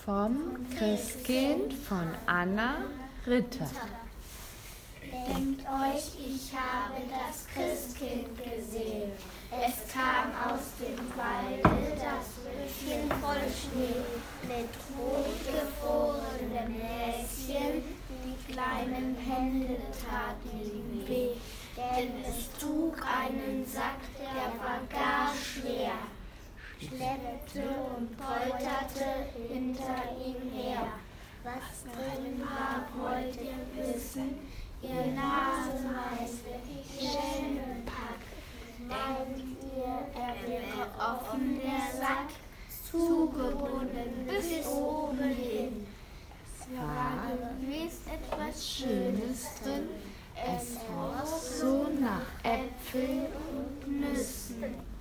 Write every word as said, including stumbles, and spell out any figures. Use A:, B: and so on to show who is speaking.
A: vom Christkind von Anna Ritter.
B: Denkt euch, ich habe das Christkind gesehen. Es kam aus dem Walde, das Rüsschen voll Schnee, mit rotgefrorenen Näschen, die kleinen Hände taten ihm weh, denn es trug einen Sack, der war gar schwer, schleppte und polterte hinter ihm her. Was drin war, wollt ihr wissen? Ihr Nasenmeister, ich Schelmenpack. Meint ihr, er wäre offen, der Sack, zugebunden bis oben hin? Es war gewiss etwas Schönes drin, es roch so nach Äpfeln und Nüssen.